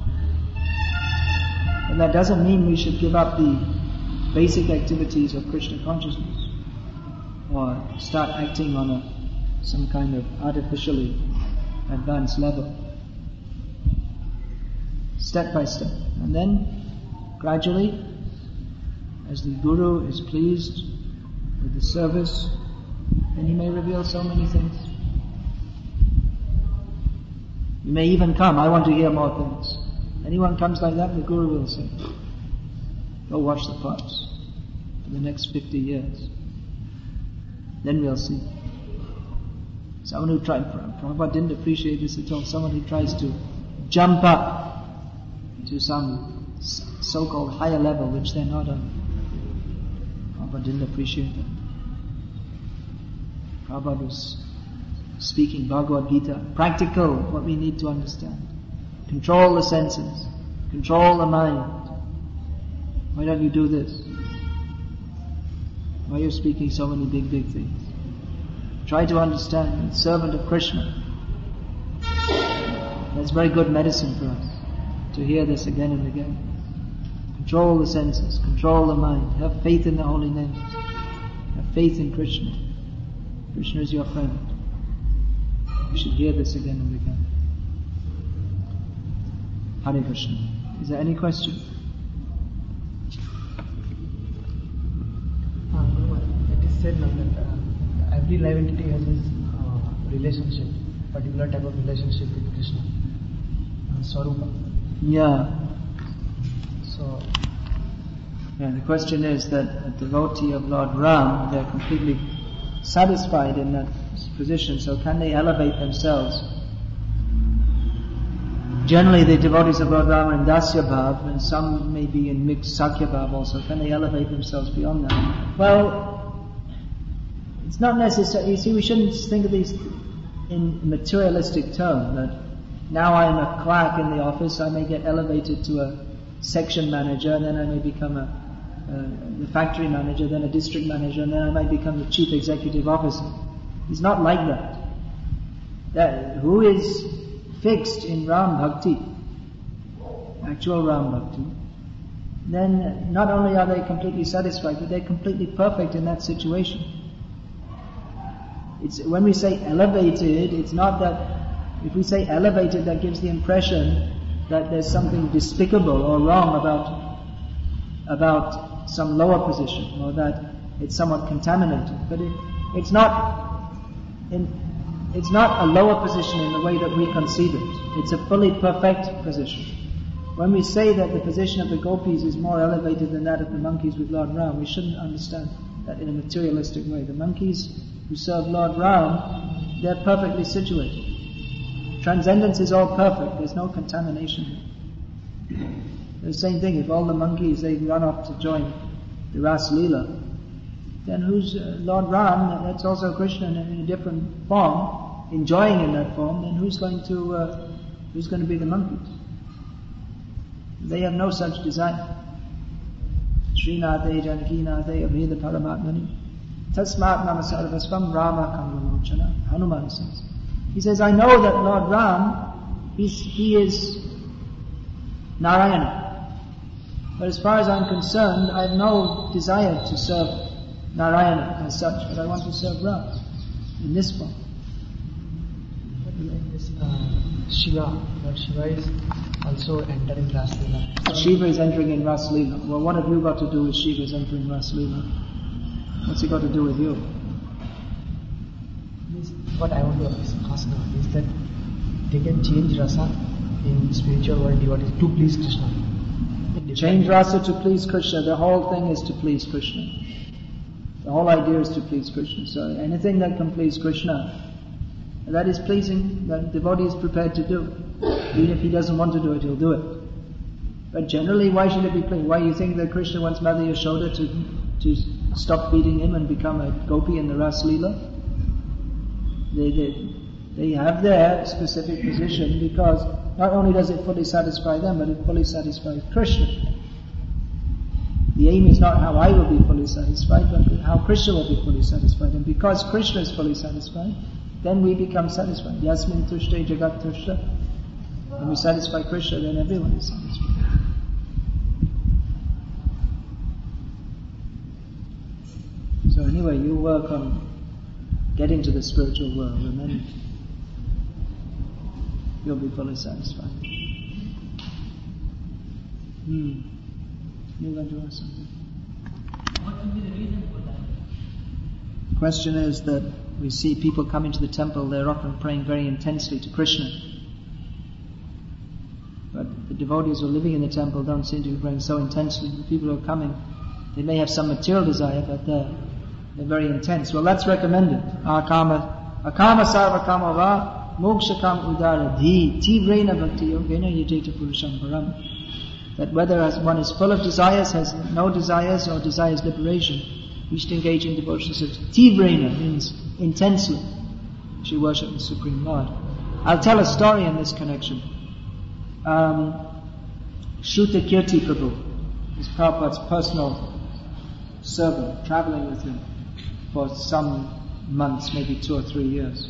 and that doesn't mean we should give up the basic activities of Krishna consciousness or start acting on a, some kind of artificially advanced level. Step by step. And then, gradually, as the Guru is pleased with the service, then he may reveal so many things. You may even come, I want to hear more things. Anyone comes like that, the Guru will say, go wash the pots for the next fifty years. Then we'll see. Someone who tried, Prabhupada didn't appreciate this at all, someone who tries to jump up to some so-called higher level which they're not on. Prabhupada didn't appreciate that. Prabhupada was speaking Bhagavad Gita, practical, what we need to understand. Control the senses, control the mind. Why don't you do this? Why are you speaking so many big, big things? Try to understand, the servant of Krishna. That's very good medicine for us, to hear this again and again. Control the senses, control the mind, have faith in the holy names, have faith in Krishna. Krishna is your friend. You should hear this again and again. Hare Krishna. Is there any question? Uh, it is said now that uh, every live entity has his uh, relationship, particular type of relationship with Krishna, uh, Swarupa. Yeah. So, yeah, the question is that a devotee of Lord Ram, they're completely satisfied in that position, so can they elevate themselves generally the devotees of Lord Rama in Dasya Bhav, and some may be in mixed Sakya Bhav also, can they elevate themselves beyond that? Well, it's not necessary. You see, we shouldn't think of these in materialistic terms, that now I'm a clerk in the office, I may get elevated to a section manager, and then I may become a, a the factory manager, then a district manager, and then I might become the chief executive officer. It's not like that. That who is fixed in Ram Bhakti, actual Ram Bhakti, then not only are they completely satisfied, but they're completely perfect in that situation. It's, when we say elevated, it's not that, if we say elevated, that gives the impression that there's something despicable or wrong about, about some lower position, or that it's somewhat contaminated. But it, it's not, in, it's not a lower position in the way that we conceive it. It's a fully perfect position. When we say that the position of the gopis is more elevated than that of the monkeys with Lord Ram, we shouldn't understand that in a materialistic way. The monkeys who serve Lord Ram, they're perfectly situated. Transcendence is all perfect. There's no contamination. The same thing, if all the monkeys, they run off to join the Ras Leela, then who's uh, Lord Ram, that's also Krishna in a, in a different form, enjoying in that form, then who's going to uh, who's going to be the monkeys? They have no such desire. Srinathe Janakinaathe Abheda Paramatmani Tasmat Namasarvasvam Rama Kamalochana. Hanuman says. He says, I know that Lord Ram, he's, he is Narayana. But as far as I'm concerned, I have no desire to serve Narayana as such, but I want to serve Ram in this form. This, uh, Shiva, Lord Shiva is also entering Ras Leela. Shiva is entering in Ras Leela. Well, what have you got to do with Shiva's entering Ras Leela? What's he got to do with you? What I want to ask now is that they can change rasa in spiritual world devotees to please Krishna. Change rasa to please Krishna. The whole thing is to please Krishna. The whole idea is to please Krishna. So anything that can please Krishna, that is pleasing, that the devotee is prepared to do. Even if he doesn't want to do it, he'll do it. But generally, why should it be pleasing? Why you think that Krishna wants Mother Yashoda to, to stop beating him and become a gopi in the Ras Leela? They, they, they have their specific position because not only does it fully satisfy them, but it fully satisfies Krishna. The aim is not how I will be fully satisfied, but how Krishna will be fully satisfied. And because Krishna is fully satisfied, then we become satisfied. Yasmin tushte jagat tushta. When we satisfy Krishna, then everyone is satisfied. So anyway, you work on getting to the spiritual world, and then you'll be fully satisfied. Hmm. You want to ask something? What would be the reason for that? The question is that we see people come into the temple, they're often praying very intensely to Krishna. But the devotees who are living in the temple don't seem to be praying so intensely. The people who are coming, they may have some material desire, but they're They're very intense. Well, that's recommended. Akama, akama sarva kama va, moksha kam udara dhi, tivrena bhakti yogena yajeta purusham param. That whether as one is full of desires, has no desires, or desires liberation, we should engage in devotional service. Tivrena means intensely. We should worship the Supreme Lord. I'll tell a story in this connection. Um, Shruta Kirti Prabhu is Prabhupada's personal servant, traveling with him for some months, maybe two or three years.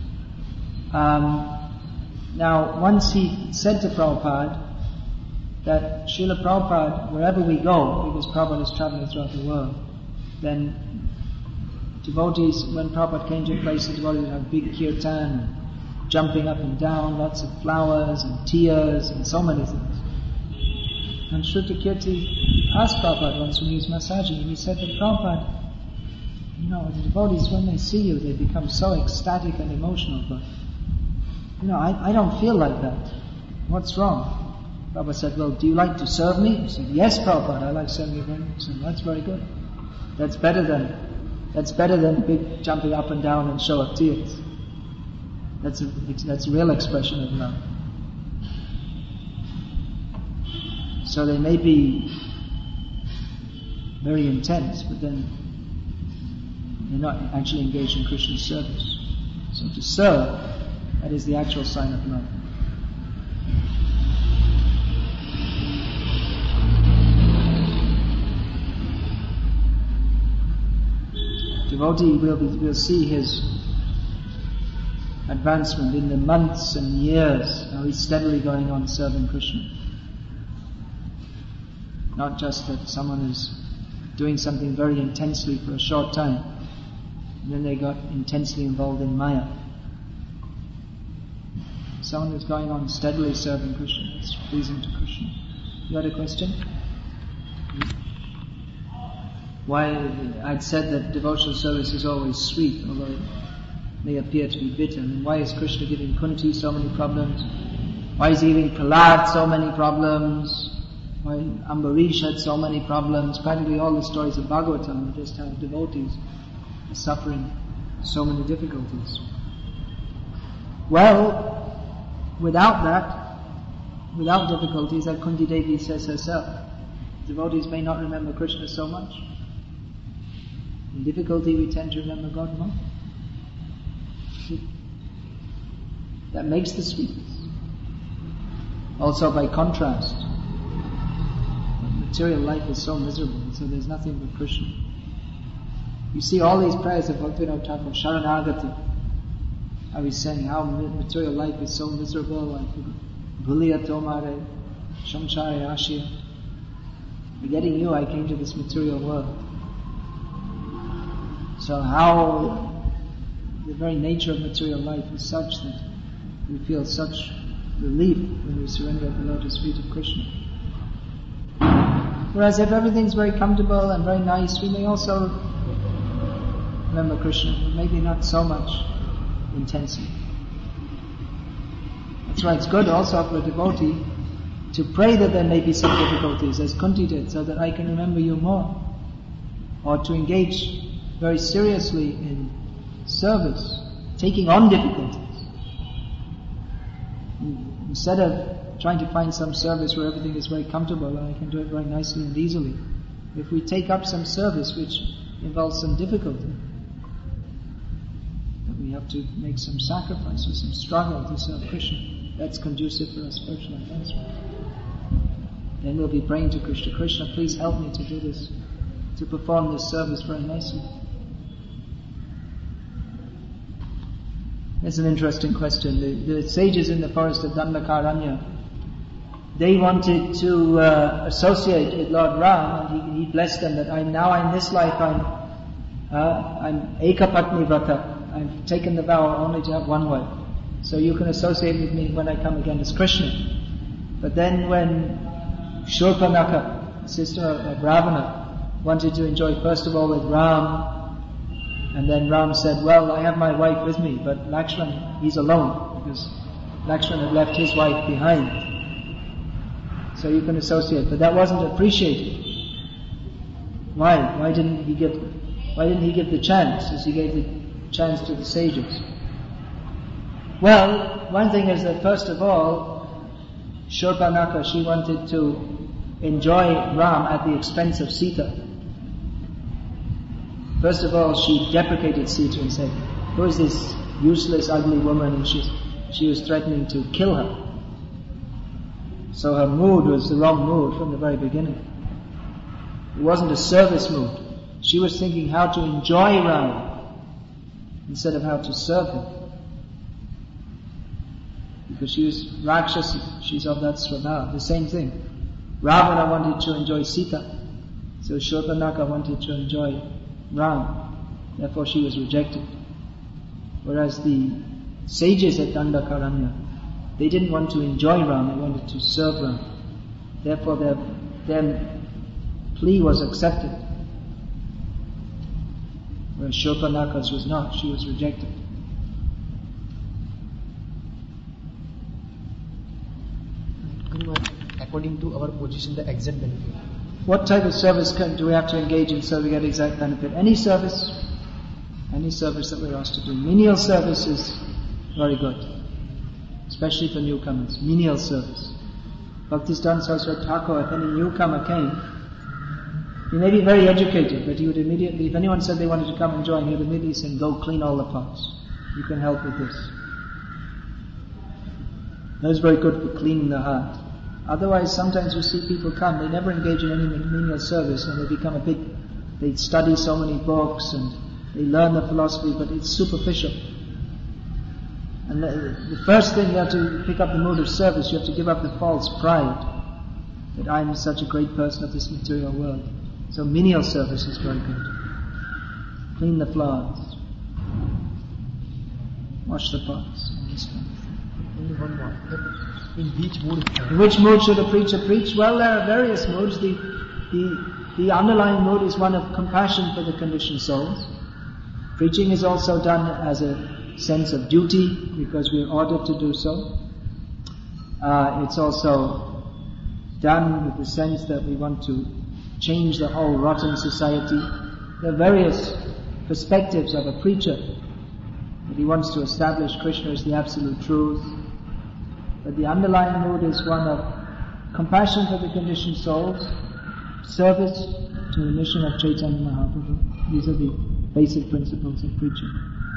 Um, now, once he said to Prabhupada that Srila Prabhupada, wherever we go, because Prabhupada is traveling throughout the world, then devotees, when Prabhupada came to a place, the devotees would have big kirtan, jumping up and down, lots of flowers and tears and so many things. And Shruta Kirti asked Prabhupada once when he was massaging him, he said that Prabhupada, you know, the devotees, when they see you, they become so ecstatic and emotional, but, you know, I, I don't feel like that. What's wrong? Prabhupada said, well, do you like to serve me? He said, yes, Prabhupada, I like serving you. He said, that's very good. That's better than, that's better than big jumping up and down and show of tears. That's a, that's a real expression of love. So they may be very intense, but then they're not actually engaged in Krishna's service. So to serve, that is the actual sign of love. Devotee will, be, will see his advancement in the months and years, how he's steadily going on serving Krishna. Not just that someone is doing something very intensely for a short time, and then they got intensely involved in Maya. Someone who's going on steadily serving Krishna, it's pleasing to Krishna. You had a question? Why, I'd said that devotional service is always sweet, although it may appear to be bitter. And why is Krishna giving Kunti so many problems? Why is he giving Prahlad so many problems? Why Ambarish had so many problems? Practically all the stories of Bhagavatam are just how devotees are suffering so many difficulties. Well, without that, without difficulties, as Kunti Devi says herself, devotees may not remember Krishna so much. In difficulty we tend to remember God more. That makes the sweetness. Also by contrast, material life is so miserable, so there's nothing but Krishna. You see all these prayers of Bhaktivinoda Thakur, Sharanagati, how he's saying how material life is so miserable, like Bhuliya Tomare, Shamshare Ashya. Forgetting you, I came to this material world. So how the very nature of material life is such that we feel such relief when we surrender at the lotus feet of Krishna. Whereas if everything's very comfortable and very nice, we may also remember Krishna, but maybe not so much intensely. That's why it's good also for a devotee to pray that there may be some difficulties, as Kunti did, so that I can remember you more. Or to engage very seriously in service, taking on difficulties. Instead of trying to find some service where everything is very comfortable and I can do it very nicely and easily, if we take up some service which involves some difficulty, then we have to make some sacrifice or some struggle to serve Krishna. That's conducive for our spiritual advancement. Then we'll be praying to Krishna, Krishna, please help me to do this, to perform this service very nicely. That's an interesting question. The, the sages in the forest of Dandakaranya, they wanted to uh, associate with Lord Ram, and he, he blessed them that I'm now in this life I'm uh, I'm Ekapatni Vrata. I've taken the vow only to have one wife. So you can associate with me when I come again as Krishna. But then when Shurpanaka, sister of Ravana, wanted to enjoy first of all with Ram, and then Ram said, well, I have my wife with me, but Lakshman, he's alone, because Lakshman had left his wife behind. So you can associate, but that wasn't appreciated. Why? Why didn't he give, why didn't he give the chance, as he gave the chance to the sages? Well, one thing is that first of all, Shurpanaka, she wanted to enjoy Ram at the expense of Sita. First of all, she deprecated Sita and said, who is this useless, ugly woman? And she, she was threatening to kill her. So her mood was the wrong mood from the very beginning. It wasn't a service mood. She was thinking how to enjoy Ram instead of how to serve him. Because she was Rakshasi, she's of that svabha. The same thing. Ravana wanted to enjoy Sita, so Shurpanaka wanted to enjoy Ram. Therefore she was rejected. Whereas the sages at Dandakaranya, they didn't want to enjoy Ram, they wanted to serve Ram. Therefore their, their plea was accepted. Whereas Shurpanaka's was not, she was rejected. According to our position, the exact benefit. What type of service can, do we have to engage in so we get exact benefit? Any service, any service that we're asked to do. Menial service is very good, especially for newcomers. Menial service. Bhaktisiddhanta Saraswati Thakur, if any newcomer came, he may be very educated, but he would immediately, if anyone said they wanted to come and join, he would immediately say, go clean all the pots. You can help with this. That's very good for cleaning the heart. Otherwise, sometimes you see people come, they never engage in any menial service, and they become a big, they study so many books, and they learn the philosophy, but it's superficial. And the, the first thing you have to pick up the mood of service, you have to give up the false pride that I'm such a great person of this material world. So menial service is very good. Clean the floors, wash the pots, all this kind of thing. Only one more. In which mood? In which mood should a preacher preach? Well, there are various moods. The, the, the underlying mood is one of compassion for the conditioned souls. Preaching is also done as a sense of duty, because we are ordered to do so. Uh, it's also done with the sense that we want to change the whole rotten society. There are various perspectives of a preacher, that he wants to establish Krishna as the absolute truth. But the underlying mood is one of compassion for the conditioned souls, service to the mission of Chaitanya Mahaprabhu. These are the basic principles of preaching.